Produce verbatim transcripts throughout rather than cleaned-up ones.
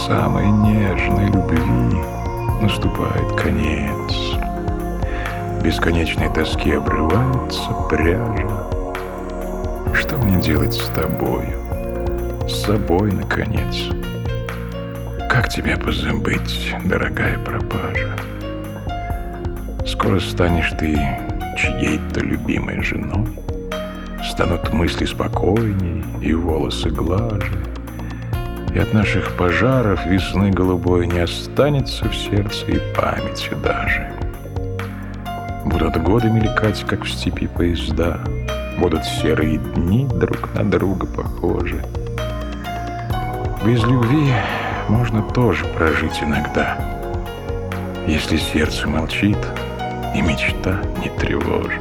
самой нежной любви наступает конец. Бесконечной тоски обрывается пряжа. Что мне делать с тобою? С собой, наконец. Как тебя позабыть, дорогая пропажа? Скоро станешь ты чьей-то любимой женой. Станут мысли спокойней и волосы глаже. И от наших пожаров весны голубой не останется в сердце и памяти даже. Будут годы мелькать, как в степи поезда. Будут серые дни друг на друга похожи. Без любви можно тоже прожить иногда, если сердце молчит и мечта не тревожит.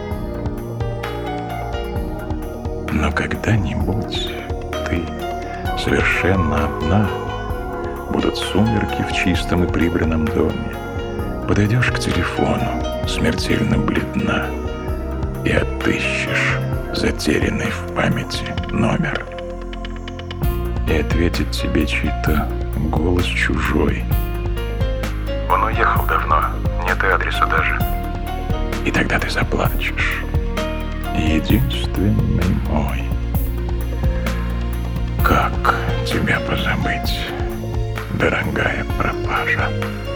Но когда-нибудь ты совершенно одна, будут сумерки в чистом и прибранном доме. Подойдешь к телефону, смертельно бледна, и отыщешь затерянный в памяти номер. И ответит тебе чей-то голос чужой. Он уехал давно, нет и адреса даже. И тогда ты заплачешь. Единственный мой. Как тебя позабыть, дорогая пропажа?